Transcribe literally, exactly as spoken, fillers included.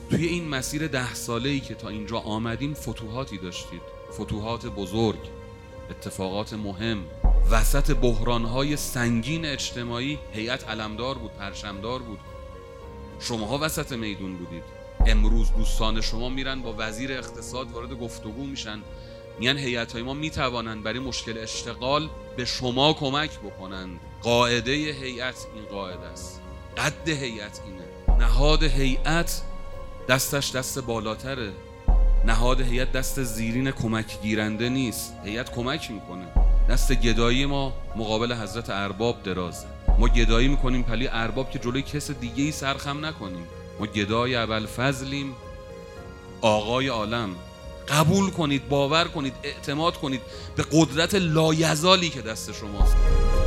توی این مسیر ده ساله‌ای که تا اینجا آمدیم فتوحاتی داشتید، فتوحات بزرگ، اتفاقات مهم. وسط بحران‌های سنگین اجتماعی هیئت علمدار بود، پرچمدار بود. شماها وسط میدون بودید. امروز دوستان شما میرن با وزیر اقتصاد وارد گفتگو میشن، میگن هیئت‌های ما میتوانند برای مشکل اشتغال به شما کمک بکنند. قاعده هیئت این قاعده است، قد هیئت اینه. نهاد هیئت دستش دست بالاتره، نهاد هیئت دست زیرین کمک گیرنده نیست. هیئت کمک میکنه. دست گدایی ما مقابل حضرت ارباب درازه. ما گدایی میکنیم پلی ارباب که جلوی کس دیگه ای سرخم نکنیم. ما گدای ابوالفضلیم، آقای عالم. قبول کنید، باور کنید، اعتماد کنید به قدرت لایزالی که دست شماست.